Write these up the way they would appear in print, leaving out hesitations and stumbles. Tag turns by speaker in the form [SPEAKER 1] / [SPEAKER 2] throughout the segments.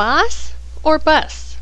[SPEAKER 1] boss or bus?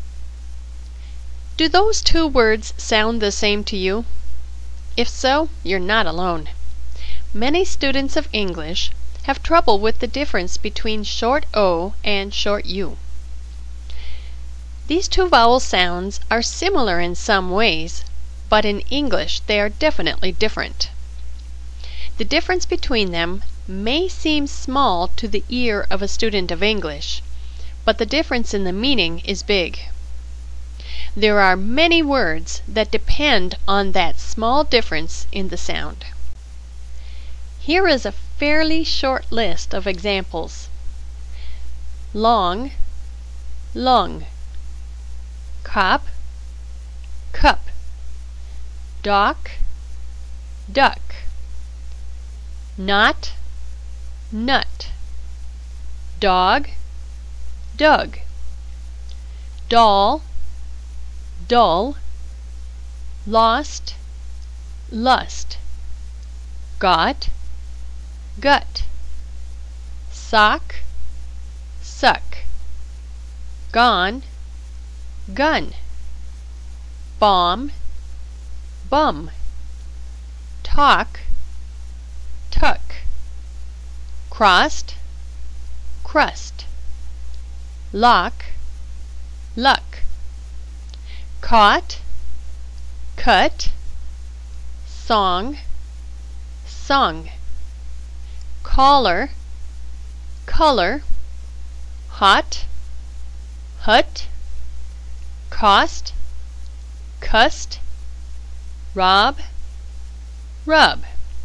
[SPEAKER 1] Do those two words sound the same to you? If so, you're not alone. Many students of English have trouble with the difference between short O and short U. These two vowel sounds are similar in some ways, but in English they are definitely different. The difference between them may seem small to the ear of a student of English, but the difference in the meaning is big. There are many words that depend on that small difference in the sound. Here is a fairly short list of examples. Long, lung. Cop, cup. Dock, duck. Knot, nut. Dog, dug. Doll, dull. Lost, lust. Got, gut. Sock, suck. Gone, gun. Bomb, bum. Talk, tuck. Crossed, crust. Lock, luck. Caught, cut. Song, sung. Caller, color. Hot, hut. Cost, cussed. Rob, rub.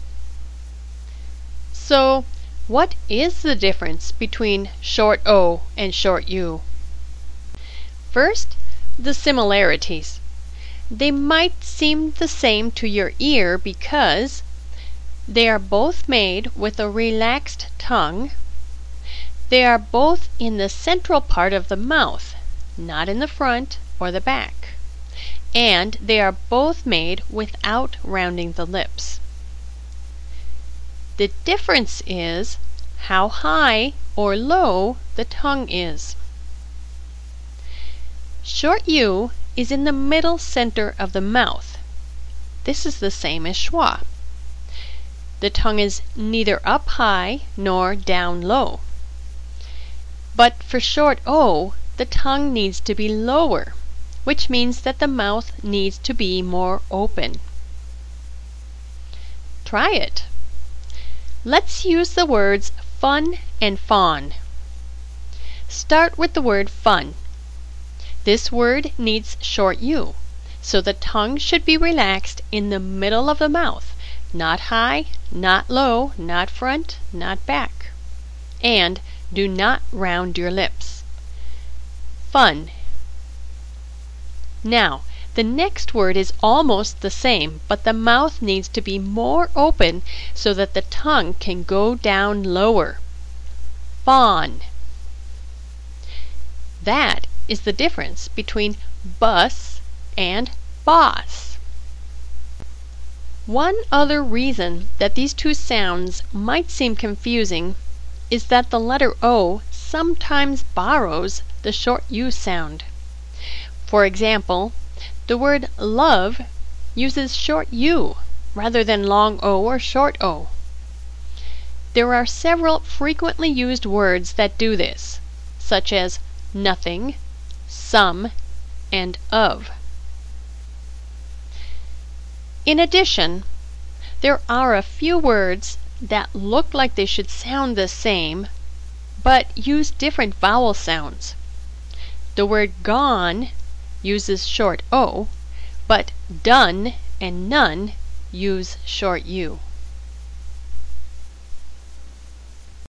[SPEAKER 1] So, what is the difference between short O and short U? First, the similarities. They might seem the same to your ear because they are both made with a relaxed tongue. They are both in the central part of the mouth, not in the front or the back. And they are both made without rounding the lips. The difference is how high or low the tongue is. Short U is in the middle center of the mouth. This is the same as schwa. The tongue is neither up high nor down low. But for short O, the tongue needs to be lower, which means that the mouth needs to be more open. Try it. Let's use the words fun and fawn. Start with the word fun. This word needs short U, so the tongue should be relaxed in the middle of the mouth, not high, not low, not front, not back. And do not round your lips. Fun. Now, the next word is almost the same, but the mouth needs to be more open so that the tongue can go down lower. Fawn. That is the difference between bus and boss. One other reason that these two sounds might seem confusing is that the letter O sometimes borrows the short U sound. For example, the word love uses short U rather than long O or short O. There are several frequently used words that do this, such as nothing, some, and of. In addition, there are a few words that look like they should sound the same, but use different vowel sounds. The word gone uses short O, but done and none use short U.